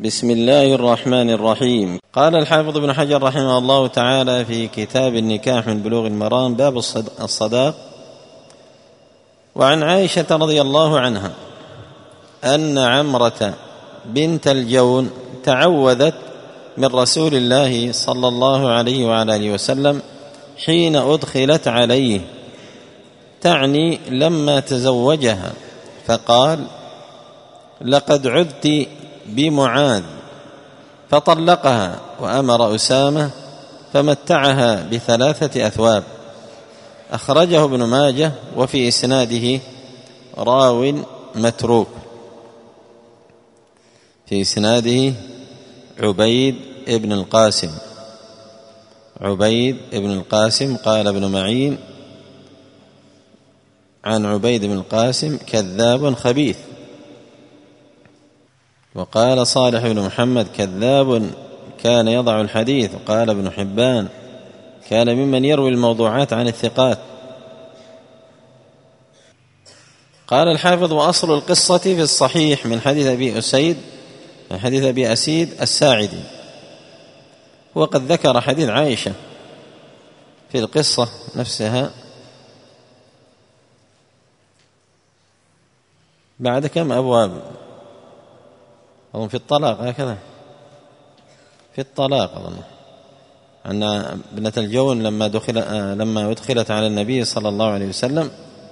بسم الله الرحمن الرحيم. قال الحافظ ابن حجر رحمه الله تعالى في كتاب النكاح من بلوغ المرام باب الصداق: وعن عائشة رضي الله عنها أن عمرة بنت الجون تعوذت من رسول الله صلى الله عليه وعلى آله وسلم حين أدخلت عليه، تعني لما تزوجها، فقال: لقد عذت بمعاذ، فطلقها وأمر أسامة فمتعها ب3 أثواب. أخرجه ابن ماجه، وفي إسناده راو متروك، في إسناده عبيد ابن القاسم. قال ابن معين عن عبيد بن القاسم: كذاب خبيث. وقال صالح بن محمد: كذاب كان يضع الحديث. وقال ابن حبان: كان ممن يروي الموضوعات عن الثقات. قال الحافظ: وأصل القصة في الصحيح من حديث أبي أسيد الساعدي، وقد ذكر حديث عائشة في القصة نفسها بعد كم أبواب؟ أظن في الطلاق، هكذا في الطلاق أظن، أن ابنة الجون لما أدخلت على النبي صلى الله عليه وسلم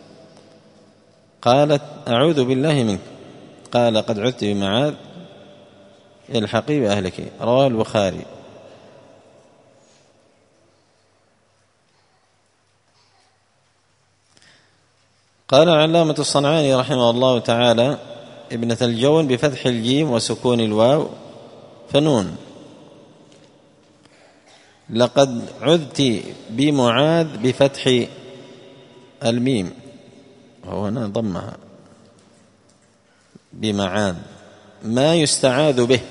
قالت: أعوذ بالله منك. قال: قد عذت بمعاذ، الحقي بأهلك. رواه البخاري. قال العلامة الصنعاني رحمه الله تعالى: ابنة الجون بفتح الجيم وسكون الواو فنون. لقد عذت بمعاذ بفتح الميم، هو هنا ضمها بمعاذ، ما يستعاذ به.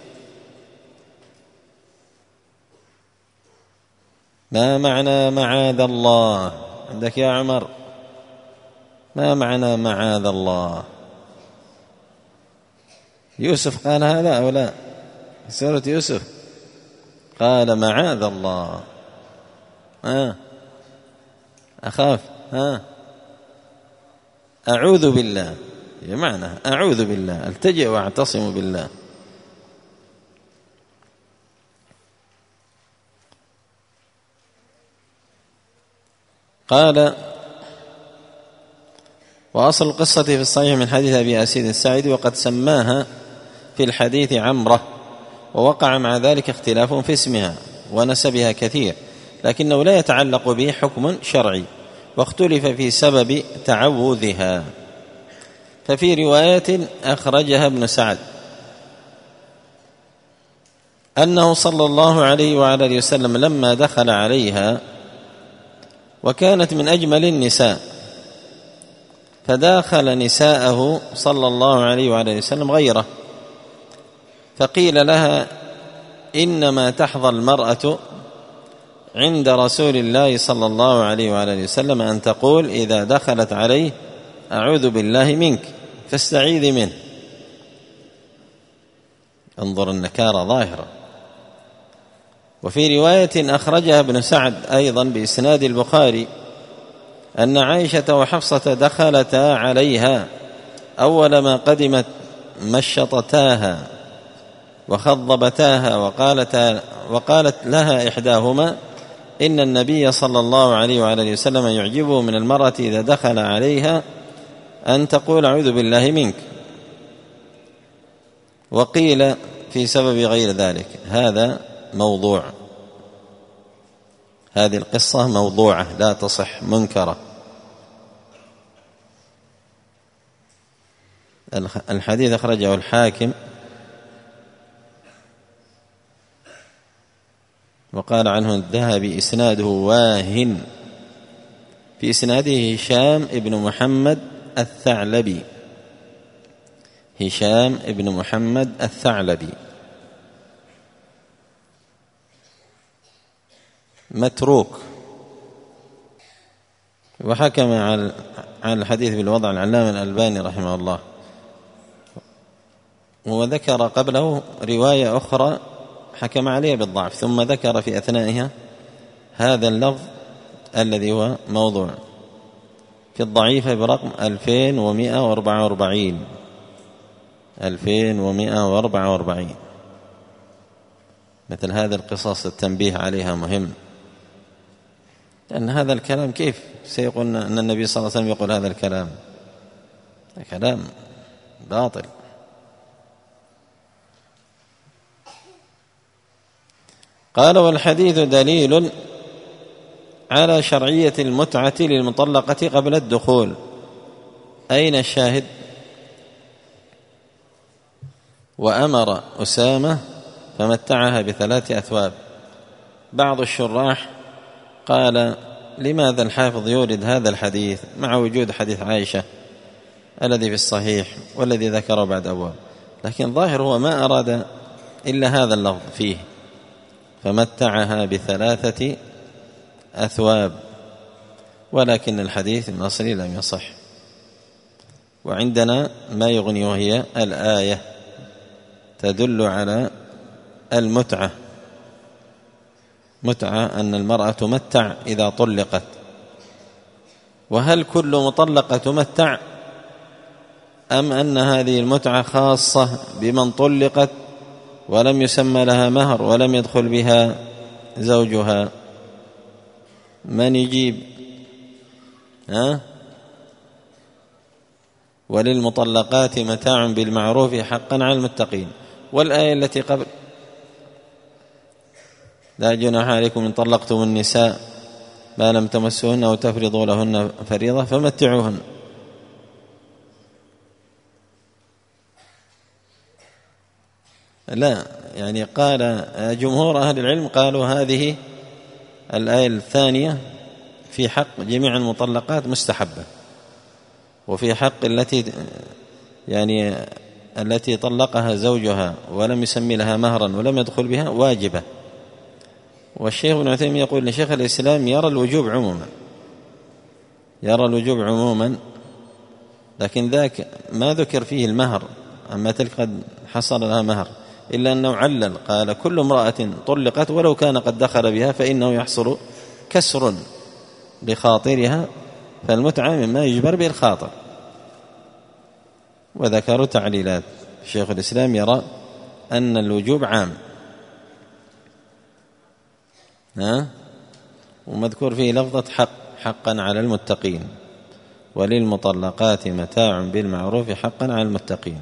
ما معنى معاذ الله عندك يا عمر؟ ما معنى معاذ الله؟ يوسف قال هذا أو لا؟ سورة يوسف قال: معاذ الله. أخاف. أعوذ بالله، بمعنى أعوذ بالله، التجئ واعتصم بالله. قال: وأصل القصة في الصحيح من حديث أبي أسيد الساعدي، وقد سماها في الحديث عمرة، ووقع مع ذلك اختلاف في اسمها ونسبها كثير، لكنه لا يتعلق به حكم شرعي، واختلف في سبب تعوذها. ففي رواية أخرجها ابن سعد أنه صلى الله عليه وعلى آله وسلم لما دخل عليها وكانت من أجمل النساء، فداخل نساءه صلى الله عليه وعلى آله وسلم غيره، فقيل لها: إنما تحظى المرأة عند رسول الله صلى الله عليه وعلى آله وسلم أن تقول إذا دخلت عليه: أعوذ بالله منك، فاستعيذ منه. انظر النكارة ظاهرة. وفي رواية أخرجها ابن سعد أيضا بإسناد البخاري أن عائشة وحفصة دخلتا عليها أول ما قدمت مشطتاها وخضبتاها، وقالت لها إحداهما: إن النبي صلى الله عليه وعلى آله وسلم يعجبه من المرأة إذا دخل عليها أن تقول: أعوذ بالله منك. وقيل في سبب غير ذلك. هذا موضوع، هذه القصة موضوعة لا تصح، منكرة. الحديث أخرجه الحاكم، وقال عنه الذهبي: إسناده واهن. في إسناده هشام ابن محمد الثعلبي، متروك. وحكم على الحديث بالوضع العلامة الألباني رحمه الله، وذكر قبله رواية أخرى حكم عليها بالضعف، ثم ذكر في أثنائها هذا اللفظ الذي هو موضوع في الضعيفة برقم 2144. مثل هذا القصص التنبيه عليها مهم، لأن هذا الكلام كيف سيقول أن النبي صلى الله عليه وسلم يقول هذا الكلام؟ كلام باطل. قال: والحديث دليل على شرعية المتعة للمطلقة قبل الدخول. أين الشاهد؟ وأمر أسامة فمتعها ب3 أثواب. بعض الشراح قال: لماذا الحافظ يورد هذا الحديث مع وجود حديث عائشة الذي في الصحيح والذي ذكره بعد أبواب؟ لكن ظاهر هو ما أراد إلا هذا اللفظ فيه، فمتعها ب3 أثواب، ولكن الحديث الأصلي لم يصح. وعندنا ما يغني، وهي الآية تدل على المتعة، متعة أن المرأة تمتع إذا طلقت. وهل كل مطلقة تمتع، أم أن هذه المتعة خاصة بمن طلقت ولم يسمى لها مهر ولم يدخل بها زوجها؟ من يجيب؟ وللمطلقات متاع بالمعروف حقا على المتقين. والآية التي قبل: لا جناح عليكم إن طلقتم النساء ما لم تمسوهن أو تفرضوا لهن فريضة فمتعوهن. لا، يعني قال جمهور أهل العلم قالوا هذه الآية الثانية في حق جميع المطلقات مستحبة، وفي حق التي طلقها زوجها ولم يسمي لها مهرا ولم يدخل بها واجبة. والشيخ ابن عثيمين يقول إن شيخ الإسلام يرى الوجوب عموما، لكن ذاك ما ذكر فيه المهر، أما تلك قد حصل لها مهر، إلا أنه علل قال: كل امرأة طلقت ولو كان قد دخل بها فإنه يحصل كسر لخاطرها، فالمتعة مما يجبر به الخاطر. وذكروا تعليلات. شيخ الإسلام يرى أن الوجوب عام، ومذكور فيه لفظة حقا على المتقين، وللمطلقات متاع بالمعروف حقا على المتقين.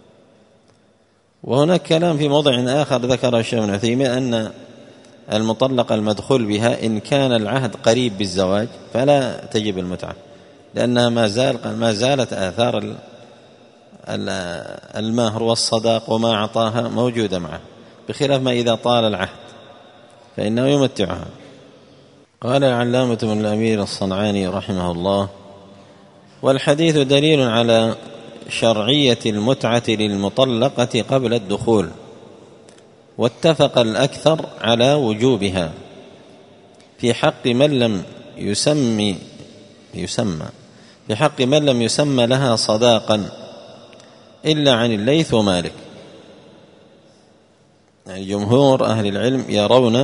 وهناك كلام في موضع آخر ذكر الشيخ ابن عثيمين أن المطلقة المدخول بها إن كان العهد قريب بالزواج فلا تجب المتعة، لأنها ما زالت آثار المهر والصداق وما أعطاها موجودة معه، بخلاف ما إذا طال العهد فإنه يمتعها. قال العلامة ابن الأمير الصنعاني رحمه الله: والحديث دليل على شرعية المتعة للمطلقة قبل الدخول، واتفق الأكثر على وجوبها في حق من لم يسمى لها صداقا إلا عن الليث ومالك. يعني جمهور أهل العلم يرون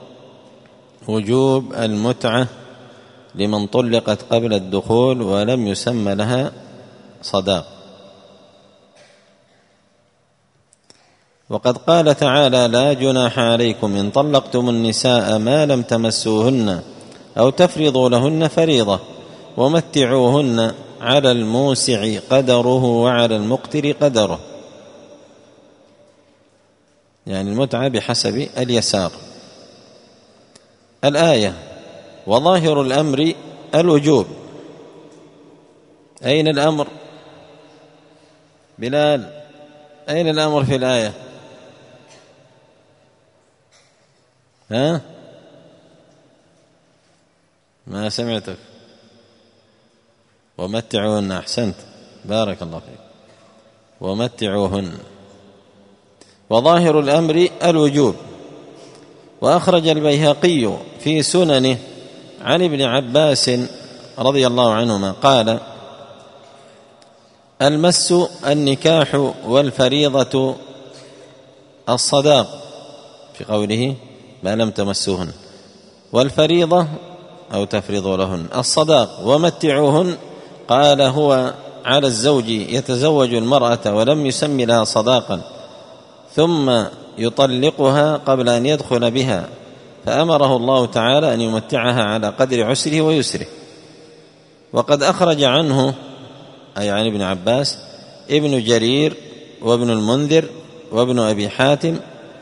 وجوب المتعة لمن طلقت قبل الدخول ولم يسمى لها صداق. وقد قال تعالى: لا جناح عليكم إن طلقتم النساء ما لم تمسوهن أو تفرضوا لهن فريضة ومتعوهن على الموسع قدره وعلى المقتر قدره. يعني المتعة بحسب اليسار. الآية: وظاهر الأمر الوجوب. أين الأمر؟ بلال، أين الأمر في الآية؟ ما سمعتك. ومتعوهن. أحسنت، بارك الله فيك. ومتعوهن. وظاهر الأمر الوجوب. وأخرج البيهقي في سننه عن ابن عباس رضي الله عنهما قال: المس النكاح والفريضة الصداق في قوله ما لم تمسوهن، والفريضة أو تفرضوا لهن الصداق ومتعوهن. قال هو على الزوج يتزوج المرأة ولم يسمي لها صداقا ثم يطلقها قبل أن يدخل بها، فأمره الله تعالى أن يمتعها على قدر عسره ويسره. وقد أخرج عنه أي عن ابن عباس ابن جرير وابن المنذر وابن أبي حاتم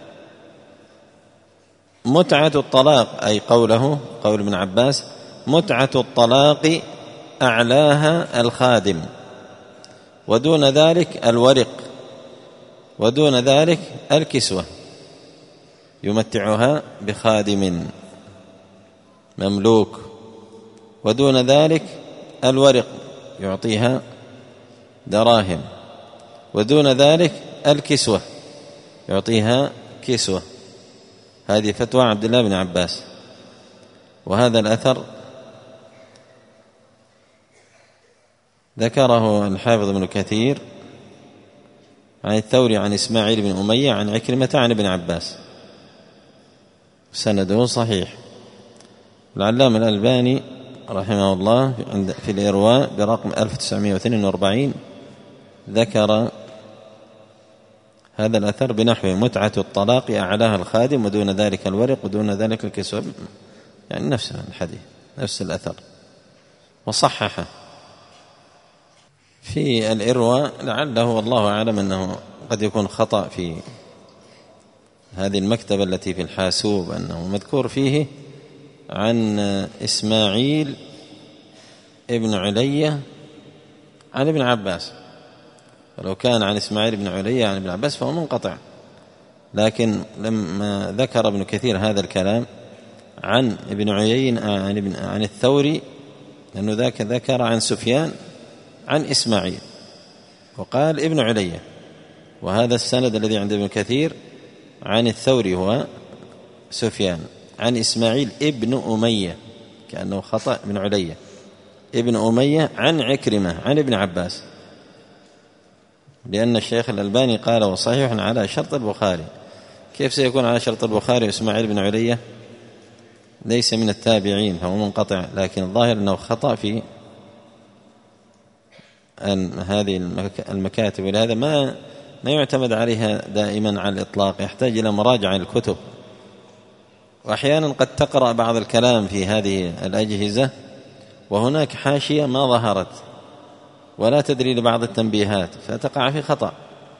متعة الطلاق، أي قوله قول ابن عباس متعة الطلاق أعلاها الخادم، ودون ذلك الورق، ودون ذلك الكسوة، يمتعها بخادم مملوك، ودون ذلك الورق يعطيها دراهم، ودون ذلك الكسوة يعطيها كسوة. هذه فتوى عبد الله بن عباس. وهذا الأثر ذكره الحافظ ابن كثير عن الثوري عن إسماعيل بن أمية عن عكرمة عن ابن عباس، سنده صحيح. العلامة الألباني رحمه الله في الإرواء برقم 1942 ذكر هذا الأثر بنحوه متعة الطلاق أعلاها الخادم، ودون ذلك الورق، ودون ذلك الكسوة، يعني نفس الحديث نفس الأثر، وصححه في الإرواء. لعله والله أعلم أنه قد يكون خطأ في هذه المكتبة التي في الحاسوب، أنه مذكور فيه عن إسماعيل ابن علية عن ابن عباس، ولو كان عن إسماعيل بن علية عن ابن عباس فهو منقطع. لكن لما ذكر ابن كثير هذا الكلام عن ابن عيين عن الثوري، لأنه ذاك ذكر عن سفيان عن إسماعيل وقال ابن علية، وهذا السند الذي عند ابن كثير عن الثوري هو سفيان عن إسماعيل ابن أمية، كأنه خطأ ابن علية، ابن أمية عن عكرمة عن ابن عباس، لأن الشيخ الألباني قال وصحيح على شرط البخاري. كيف سيكون على شرط البخاري إسماعيل بن علية ليس من التابعين فهو منقطع؟ لكن الظاهر أنه خطأ في أن هذه المكاتب، ولهذا ما يعتمد عليها دائما على الإطلاق، يحتاج إلى مراجعة الكتب. وأحيانا قد تقرأ بعض الكلام في هذه الأجهزة وهناك حاشية ما ظهرت ولا تدري لبعض التنبيهات فتقع في خطأ.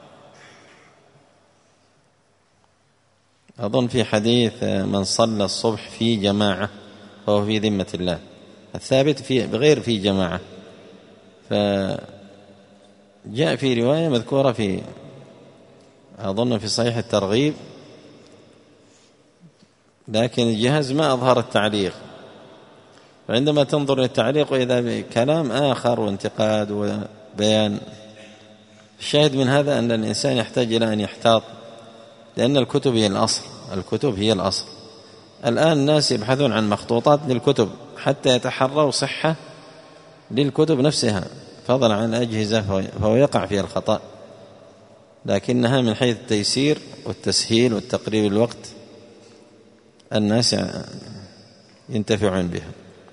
أظن في حديث من صلى الصبح في جماعة فهو في ذمة الله، الثابت بغير في جماعة، فجاء في رواية مذكورة في أظن في صحيح الترغيب، لكن الجهاز ما أظهر التعليق، وعندما تنظر للتعليق وإذا بكلام آخر وانتقاد وبيان. الشاهد من هذا أن الإنسان يحتاج إلى أن يحتاط، لأن الكتب هي الأصل، الكتب هي الأصل. الآن الناس يبحثون عن مخطوطات للكتب حتى يتحروا صحة للكتب نفسها، فضلا عن الأجهزة، فهو يقع فيها الخطأ، لكنها من حيث التيسير والتسهيل والتقريب الوقت الناس ينتفعون بها،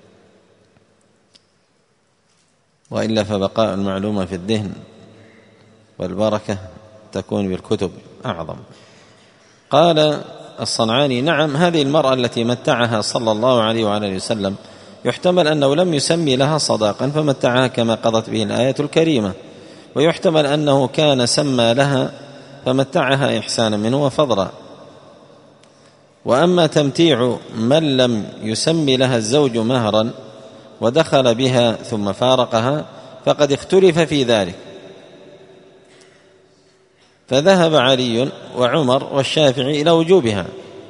وإلا فبقاء المعلومة في الذهن والبركة تكون بالكتب أعظم. قال الصنعاني نعم، هذه المرأة التي متعها صلى الله عليه وعلى وسلم يحتمل أنه لم يسمي لها صداقا فمتعها كما قضت به الآية الكريمة، ويحتمل أنه كان سمى لها فمتعها إحسانا منه وفضلا. وأما تمتيع من لم يسمي لها الزوج مهرا ودخل بها ثم فارقها فقد اختلف في ذلك، فذهب علي وعمر والشافعي إلى وجوبها.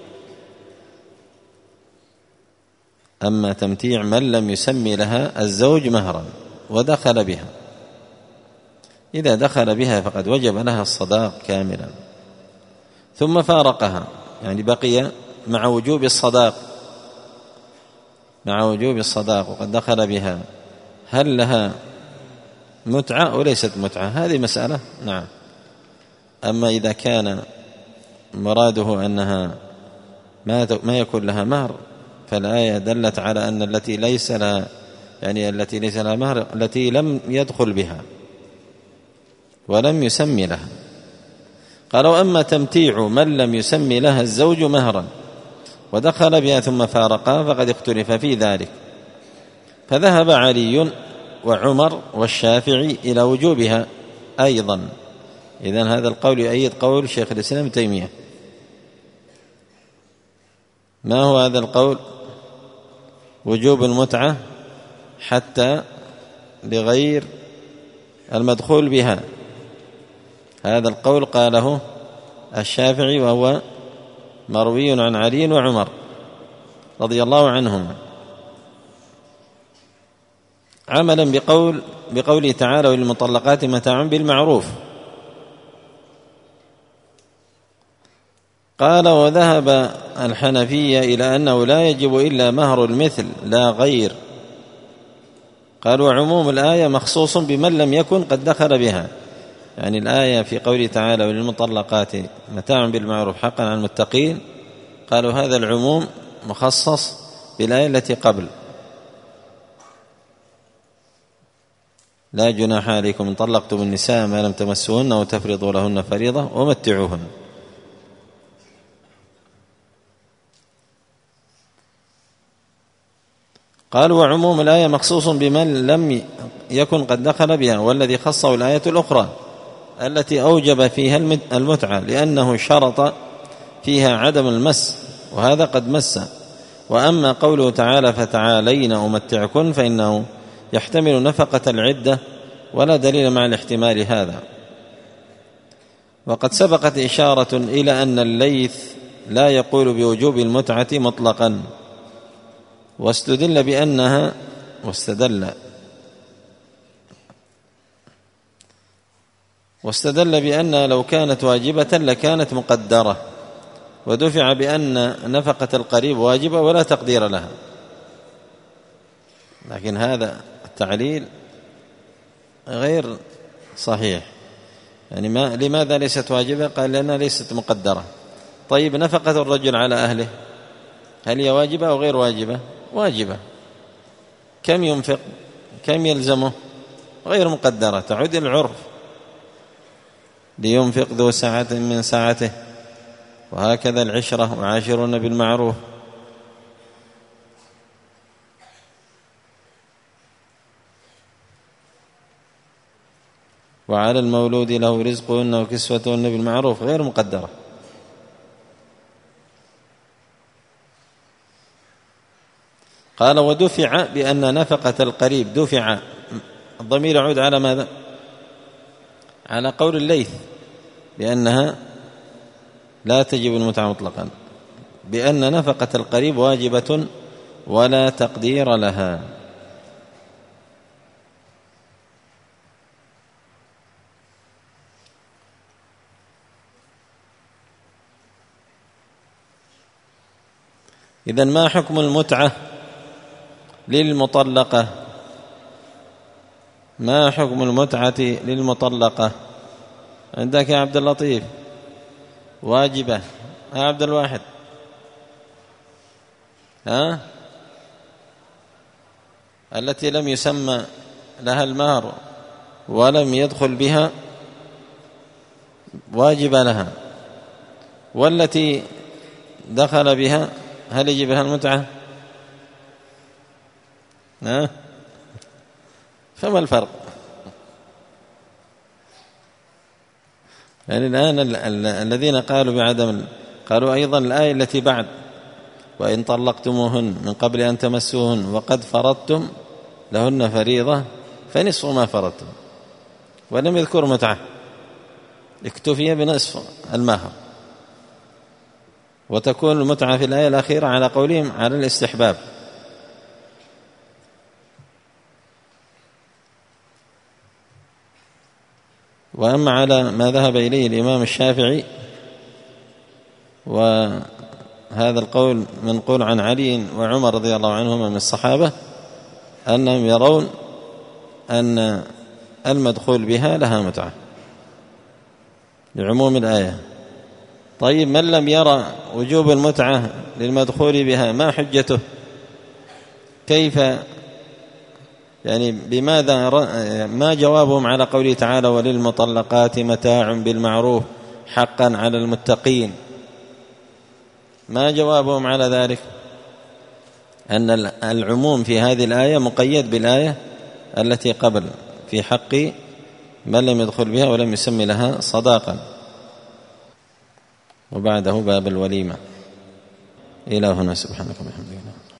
أما تمتيع من لم يسمي لها الزوج مهرا ودخل بها، إذا دخل بها فقد وجب لها الصداق كاملا، ثم فارقها يعني بقي مع وجوب الصداق وقد دخل بها، هل لها متعة وليست متعة، هذه مسألة. نعم. أما إذا كان مراده أنها ما يكون لها مهر، فالآية دلت على أن التي ليس لها، يعني التي ليس لها مهر التي لم يدخل بها ولم يسمي لها. قالوا أما تمتيع من لم يسمي لها الزوج مهرا ودخل بها ثم فارقها فقد اختلف في ذلك، فذهب علي وعمر والشافعي إلى وجوبها أيضا. إذن هذا القول يؤيد قول شيخ الإسلام ابن تيمية. ما هو هذا القول؟ وجوب المتعة حتى لغير المدخول بها. هذا القول قاله الشافعي، وهو مروي عن علي وعمر رضي الله عنهما، عملا بقوله تعالى: وللمطلقات متاع بالمعروف. قال: وذهب الحنفية إلى أنه لا يجب إلا مهر المثل لا غير. قال: وعموم الآية مخصوص بمن لم يكن قد دخل بها، يعني الآية في قوله تعالى: وللمطلقات متاع بالمعروف حقا على المتقين، قالوا هذا العموم مخصص بالآية التي قبل: لا جناح عليكم إن طلقتم النساء ما لم تمسوهن وتفرضوا لهن فريضة ومتعوهن. قالوا: وعموم الآية مخصوص بمن لم يكن قد دخل بها، والذي خصه الآية الأخرى التي أوجب فيها المتعة، لأنه شرط فيها عدم المس، وهذا قد مس. وأما قوله تعالى: فتعالين أمتعكن، فإنه يحتمل نفقة العدة، ولا دليل مع الاحتمال هذا. وقد سبقت إشارة إلى أن الليث لا يقول بوجوب المتعة مطلقا، واستدل بأن لو كانت واجبة لكانت مقدرة، ودفع بأن نفقة القريب واجبة ولا تقدير لها. لكن هذا التعليل غير صحيح. يعني لماذا ليست واجبة؟ قال: لأنها ليست مقدرة. طيب، نفقة الرجل على أهله هل هي واجبة أو غير واجبة؟ واجبة. كم ينفق؟ كم يلزمه؟ غير مقدرة، تعود العرف: لينفق ذو سعة من سعته، وهكذا العشرة: وعاشرون بالمعروف. وعلى المولود له رزقهن وكسوتهن بالمعروف، غير مقدرة. قال: ودفع بأن نفقة القريب، دفع الضمير يعود على ماذا؟ على قول الليث بأنها لا تجب المتعة مطلقا، بأن نفقة القريب واجبة ولا تقدير لها. إذن ما حكم المتعة للمطلقة؟ ما حكم المتعة للمطلقة عندك يا عبد اللطيف؟ واجبة. يا عبد الواحد؟ التي لم يسمى لها المهر ولم يدخل بها واجبة لها، والتي دخل بها هل يجب لها المتعة؟ فما الفرق؟ يعني الآن الذين قالوا بعدم، قالوا أيضا الآية التي بعد: وإن طلقتموهن من قبل أن تمسوهن وقد فرضتم لهن فريضة فنصف ما فرضتم، ولم يذكر متعة، اكتفي بنصف المهر، وتكون المتعة في الآية الأخيرة على قولهم على الاستحباب. وأما على ما ذهب إليه الإمام الشافعي، وهذا القول منقول عن علي وعمر رضي الله عنهما من الصحابة، أنهم يرون أن المدخول بها لها متعة لعموم الآية. طيب من لم يرى وجوب المتعة للمدخول بها ما حجته؟ كيف يعني بماذا ما جوابهم على قوله تعالى وللمطلقات متاع بالمعروف حقا على المتقين؟ ما جوابهم على ذلك؟ أن العموم في هذه الآية مقيد بالآية التي قبل في حق من لم يدخل بها ولم يسمي لها صداقا. وبعده باب الوليمة. إلى هنا سبحانك وبحمدك.